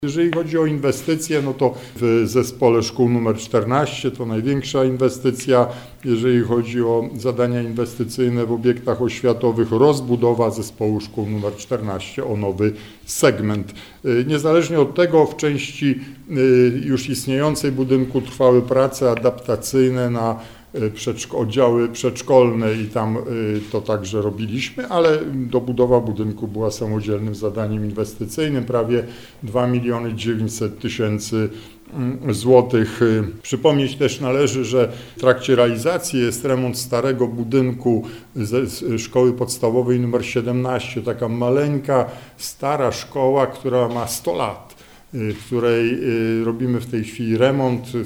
Jeżeli chodzi o inwestycje, no to w zespole szkół nr 14 to największa inwestycja. Jeżeli chodzi o zadania inwestycyjne w obiektach oświatowych, rozbudowa zespołu szkół nr 14 o nowy segment. Niezależnie od tego w części już istniejącej budynku trwały prace adaptacyjne na oddziały przedszkolne i tam to także robiliśmy, ale dobudowa budynku była samodzielnym zadaniem inwestycyjnym, prawie 2 900 000 złotych. Przypomnieć też należy, że w trakcie realizacji jest remont starego budynku ze szkoły podstawowej nr 17, taka maleńka, stara szkoła, która ma 100 lat, w której robimy w tej chwili remont.